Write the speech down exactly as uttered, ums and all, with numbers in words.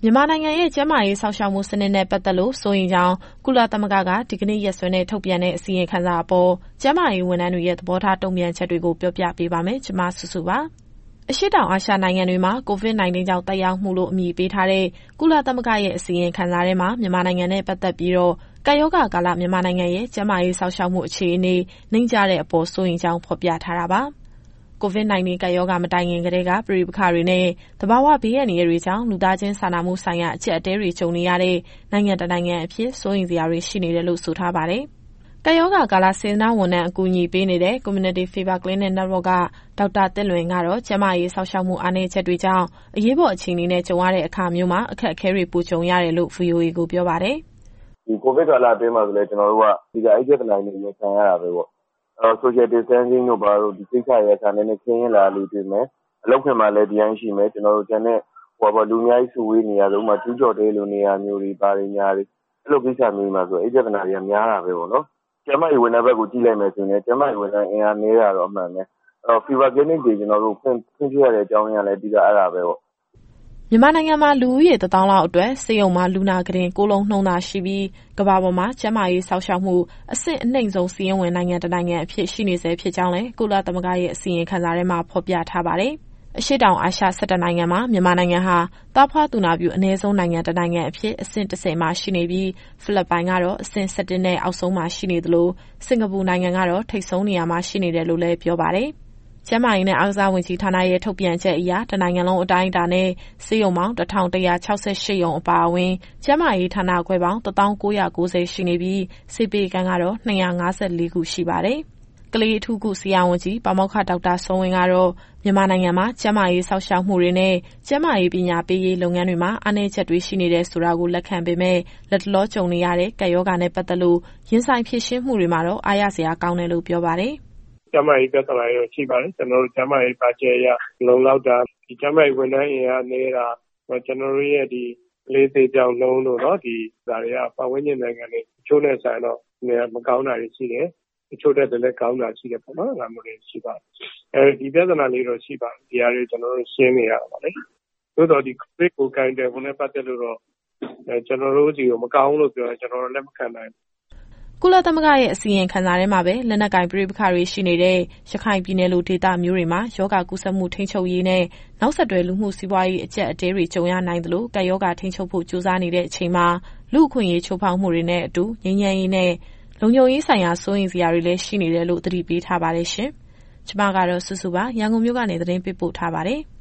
မြန်မာနိုင်ငံရဲ့ကျန်းမာရေးစောင့်ရှောက်မှုစနစ်နဲ့ပတ်သက်လို့စိုးရိမ်ကြောင်းကုလသမဂ္ဂကဒီကနေ့ရက်စွဲနဲ့ထုတ်ပြန်တဲ့အစီရင်ခံစာအပေါ်ကျန်းမာရေးဝန်ထမ်းတွေရဲ့သဘောထားတုံ့ပြန်ချက်တွေကိုပြောပြပေးပါမယ်။ကျွန်မစုစုပါ။အရှေ့တောင်အာရှနိုင်ငံတွေမှာ ကိုဗစ် ၁၉ ကြောင့်သက်ရောက်မှုလို့အမည်ပေးထားတဲ့ကုလသမဂ္ဂရဲ့အစီရင်ခံစာထဲမှာမြန်မာနိုင်ငံနဲ့ပတ်သက်ပြီးတော့ကပ်ရောဂါကာလမြန်မာနိုင်ငံရဲ့ကျန်းမာရေးစောင့်ရှောက်မှုအခြေအနေနှိမ့်ကျတဲ့အပေါ်စိုးရိမ်ကြောင်းဖော်ပြထားတာပါ။ ကိုဗစ် ၁၉ ကပ်ရောဂါမတိုင်ခင်ကတည်းကပဋိပက္ခတွေနဲ့သဘာဝဘေးအန္တရာယ်တွေကြောင့်လူသားချင်းစာနာမှုဆိုင်ရာအကျပ်အတည်းတွေကြုံနေရတဲ့နိုင်ငံတစ်နိုင်ငံအဖြစ်စိုးရိမ်စရာတွေရှိနေတယ်လို့ဆိုထားပါတယ်။ကပ်ရောဂါကာလစေတနာဝန်ထမ်းအကူအညီပေးနေတဲ့ Community Fever Clinic Network ကဒေါက်တာသစ်လွင်ကတော့ကျန်းမာရေးစောင့်ရှောက်မှုအားနည်းချက်တွေကြောင့်အရေးပေါ်အခြေအနေနဲ့ကြုံရတဲ့အခါမျိုးမှာအခက်အခဲတွေပိုကြုံရတယ်လို့ ဗွီအိုအေကိုပြောပါတယ်။ဒီကိုဗစ်ကာလအတွင်းမှာဆိုလည်းကျွန်တော်တို့ကဒီကအဲ့ဒီပြဿနာတွေရင်ဆိုင်ရတာပဲပေါ့။အဲတော့ social distancing တို့ဘာလို့ဒီကိစ္စရဲ့အခါနဲ့ခင်းရင်လာလို့တွေ့မယ်။အလုပ်ခွင်မှာလည်းဒီတိုင်းရှိမယ်ကျွန်တော်တို့ကျန်တဲ့ဟိုဘာလူအများကြီးစုဝေးနေရတော့မှကျူးကျော်တဲ့လူနေရာမျိုးတွေပါနေများတွေအဲ့လိုကိစ္စမျိုးမှာဆိုအဲ့ဒီပြဿနာတွေကများတာပဲပေါ့နော်။ကျမကြီးဝန်ထမ်းဘက်ကိုကြည့်လိုက်မယ်ဆိုရင်ကျမကြီးဝန်ထမ်းအင်အားနည်းတာတော့အမှန်ပဲ။အဲ့တော့ fever clinic တွေကျွန်တော်တို့ဖွင့်ဖွင့်ပြရတဲ့အကြောင်းရင်းလည်းဒီကအဲ့ဒါပဲပေါ့မြန်မာနိုင်ငံမှာလူဦးရေတစ်သောင်းလောက်အတွက်ဆေးရုံမှာလူနာကုတင်ကိုလုံးနှုန်းသာရှိပြီးကမ္ဘာပေါ်မှာကျန်းမာရေးစောင့်ရှောက်မှုအဆင့်အနှိမ့်ဆုံးစီးရင်ဝင်နိုင်ငံတစ်နိုင်ငံအဖြစ်ရှိနေဆဲဖြစ်ကြောင်းလည်းကုလသမဂ္ဂရဲ့အစီရင်ခံစာထဲမှာဖော်ပြထားပါတယ်။အရှေ့တောင်အာရှ၁၁နိုင်ငံမှာမြန်မာနိုင်ငံဟာသားဖွားသူနာပြုအနည်းဆုံးနိုင်ငံတစ်နိုင်ငံအဖြစ်အဆင့်၁၀မှာရှိနေပြီးဖိလစ်ပိုင်ကတော့အဆင့်၁၁နဲ့အောက်ဆုံးမှာရှိနေသလိုစင်ကာပူနိုင်ငံကတော့ထိပ်ဆုံးနေရာမှာရှိနေတယ်လို့လည်းပြောပါတယ်။ကျန်းမာရေးနဲ့အားကစားဝန်ကြီးဌာနရဲ့ထုတ်ပြန်ချက်အရတနိုင်ငံလုံးအတိုင်းအတာနဲ့ဆေးရုံပေါင်းတစ်ထောင်တစ်ရာခြောက်ဆယ်ရှစ်ရုံအပါအဝင်ကျန်းမာရေးဌာနခွဲပေါင်းတစ်သောင်းကိုးရာကိုးဆယ်ရှိနေပြီးဆေးပေးခန်းကတော့နှစ်ရာငါးဆယ်လေးခုရှိပါတယ်။ကလေးအထူးကုဆရာဝန်ကြီးပါမောက္ခဒေါက်တာစောဝင်းကတော့မြန်မာနိုင်ငံမှာကျန်းမာရေးစောင့်ရှောက်မှုတွေနဲ့ကျန်းမာရေးပညာပေးရေးလုပ်ငန်းတွေမှာအားနည်းချက်တွေရှိနေတဲ့ဆိုတာကိုလက်ခံပေမဲ့လက်တလောကြုံနေရတဲ့ကပ်ရောဂါနဲ့ပတ်သက်လို့ရင်ဆိုင်ဖြေရှင်းမှုတွေမှာတော့အားရစရာကောင်းတယ်လို့ပြောပါတယ်။ကျန်းမာရေးပြဿနာတွေရှိပါတယ်ကျွန်တော်တို့ကျန်းမာရေးဘတ်ဂျက်အရလုံလောက်တာဒီကျန်းမာရေးဝန်ထမ်းအင်အားနေတာကျွန်တော်တို့ရဲ့ဒီလေးသေးပြောင်းလုံးတို့တော့ဒီဒါတွေကပတ်ဝန်းကျင်နိုင်ငံတွေချိုးနေဆိုင်တော့မကောင်းတာတွေရှိတယ်ချိုးတဲ့လည်းကောင်းတာရှိတယ်ပေါ့နော်ဒါမျိုးတွေရှိပါတယ်အဲဒီပြဿနာလေးတော့ရှိပါတယ်ဒီအရာတွေကျွန်တော်တို့ရှင်းနေရတာပါလေသို့တော့ဒီ COVID ကိုကိုင်တယ်ဘုန်းနဲ့ပတ်သက်လို့တော့ကျွန်တော်တို့ဒီကိုမကောင်းလို့ပြောရင်ကျွန်တော်တို့လက်မခံနိုင်ကုလသမဂ္ဂရဲ့အစီရင်ခံစာထဲမှာပဲလက်နက်ကိုင်ပဋိပက္ခတွေရှိနေတဲ့ရခိုင်ပြည်နယ်လိုဒေသမျိုးတွေမှာရောဂါကူးစက်မှုထိန်းချုပ်ရေးနဲ့နောက်ဆက်တွဲလူမှုစီးပွားရေးအကျပ်အတည်းတွေကြုံရနိုင်သလိုကပ်ရောဂါထိန်းချုပ်ဖို့ကြိုးစားနေတဲ့အချိန်မှာလူ့အခွင့်အရေးချိုးဖောက်မှုတွေနဲ့အတူငြိမ်းချမ်းရေးနဲ့လုံခြုံရေးဆိုင်ရာစိုးရိမ်စရာတွေလည်းရှိနေတယ်လို့သတိပေးထားပါတယ်ရှင်။ကျွန်မကတော့စုစုပါရန်ကုန်မြို့ကနေသတင်းပေးပို့ထားပါတယ်။